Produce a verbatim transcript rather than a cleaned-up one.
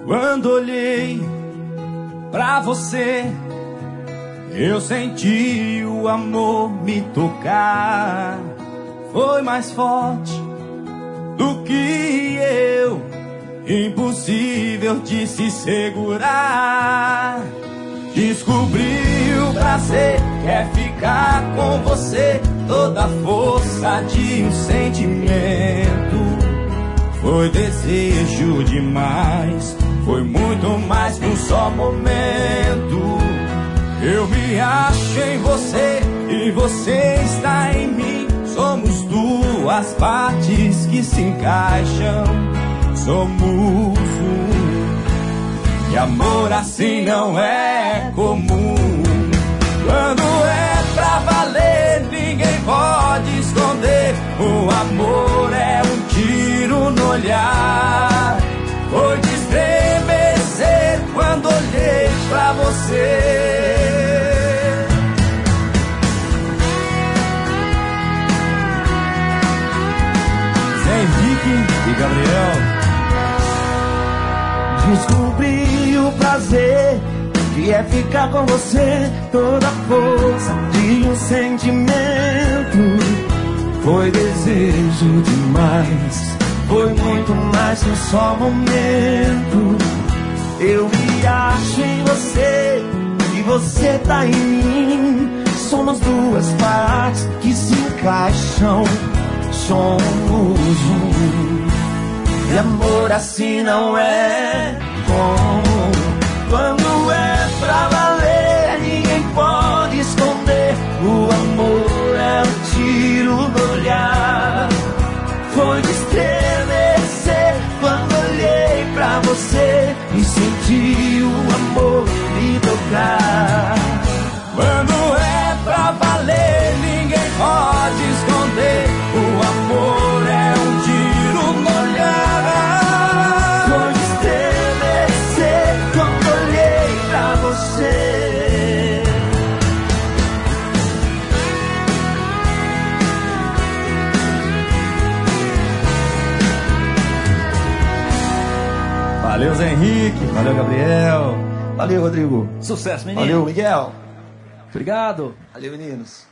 Quando olhei pra você, eu senti o amor me tocar. Foi mais forte do que eu, impossível de se segurar. Descobri o prazer, quer ficar com você, toda a força de um sentimento. Foi desejo demais, foi muito mais que um só momento. Eu me acho em você e você está em mim. Somos duas partes que se encaixam, somos um. E amor assim não é comum. Quando é pra valer, ninguém pode esconder. O amor é um tiro no olhar. Foi de estremecer quando olhei pra você. Zé Henrique e Gabriel. Descobri o prazer que é ficar com você, toda a força de um sentimento. Foi desejo demais, foi muito mais que um só momento. Eu me acho em você e você tá em mim. Somos duas partes que se encaixam, somos um. E amor assim não é comum. Quando é pra valer, ninguém pode esconder. O amor é um tiro no olhar. Foi de estremecer quando olhei pra você e senti o amor me tocar. Quando é pra valer, ninguém pode esconder. O amor é um tiro no olhar. Foi de estremecer quando olhei pra você. Valeu, Zé Henrique. Valeu, Gabriel. Valeu, Rodrigo. Sucesso, menino. Valeu, Miguel. Obrigado. Valeu, meninos.